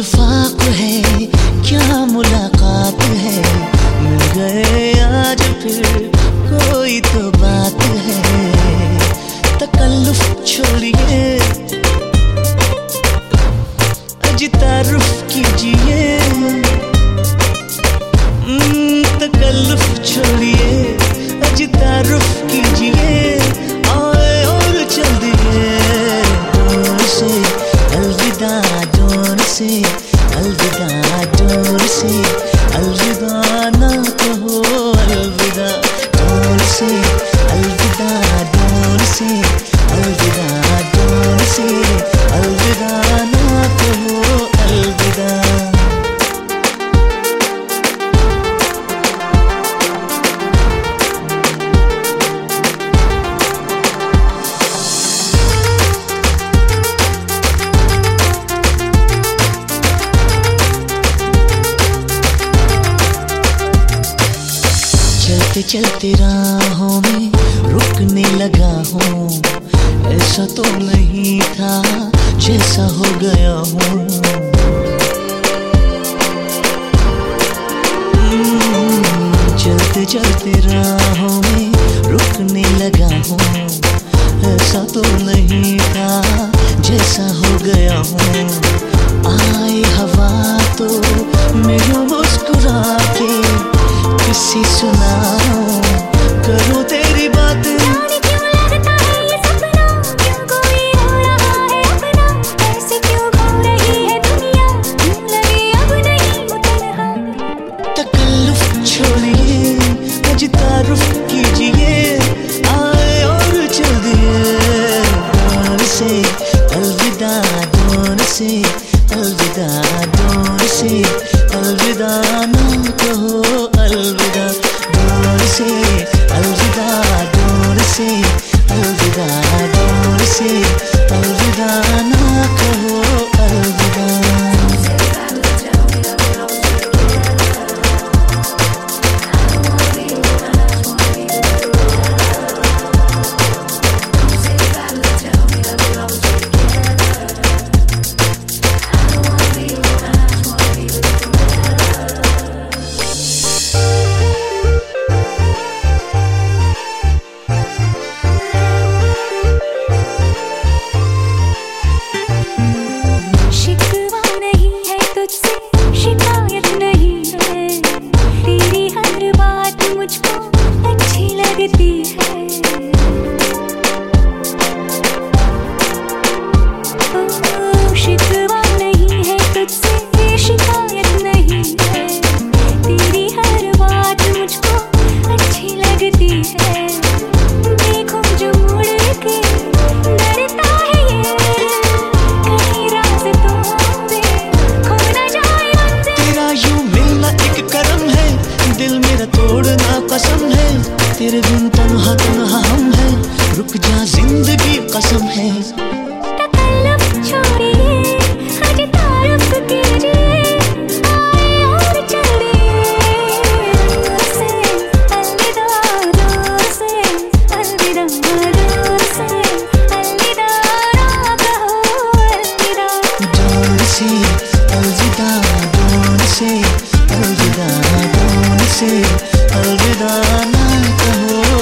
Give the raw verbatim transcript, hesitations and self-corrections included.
इत्तेफाक है, क्या मुलाकात है, मिल गए आज फिर कोई तो बात है। तकल्लुफ छोड़िए, अजी तारुफ कीजिए। तकल्लुफ छोड़िए, अजी तारुफ कीजिए। आए और चल दिए डोर से, अलविदा डोर से, अलविदा डोर से, अलविदा ना कहो अलविदा डोर से, अलविदा डोर से, अलविदा डोर से, अलविदा ना कहो अलविदा। चलते चलते राहों में रुकने लगा हूँ, ऐसा तो नहीं था जैसा हो गया हूँ। चलते चलते राहों में रुकने लगा हूँ, ऐसा तो नहीं था जैसा हो गया हूँ। आए हवा तो मेरे मुस्कुरा के किसी सुनाओ, करो तेरी बात। जाने क्यों लगता है ये सपना, क्यों कोई हो रहा है अपना, ऐसे क्यों खो रही है दुनिया, लगे अब नहीं वो तन्हा। तकल्लुफ छोड़िए, अजी तारुफ कीजिए। आए और चल दिए डोर से, अलविदा डोर से, अलविदा डोर से, अलविदा ना कहो अलविदा डोर से, अलविदा डोर से, अलविदा डोर से, अलविदा ना कहो अलविदा। शिकवा नहीं है तुझसे, शिकायत नहीं है, तेरी हर बात मुझको अच्छी लगती है। ओ, शिकवा नहीं है तुझसे, शिकायत नहीं है, तेरी हर बात मुझको अच्छी लगती है। देखो जो मुड़ के डरता है ये, कहीं रास्तों में खो न जाए मंजिल। तेरा यूं मिलना एक करम है, दिल मेरा तोड़ना कसम है। तेरे बिन तन्हा तन्हा हम हैं, रुक जा जिंदगी कसम है। तकल्लुफ छोड़िए, अजी तारुफ कीजिए। आए और चल दिए डोर से, अलविदा डोर से, अलविदा डोर से, अलविदा ना कहो अलविदा। डोर से, अलविदा डोर से, अलविदा डोर से, अलविदा ना कहो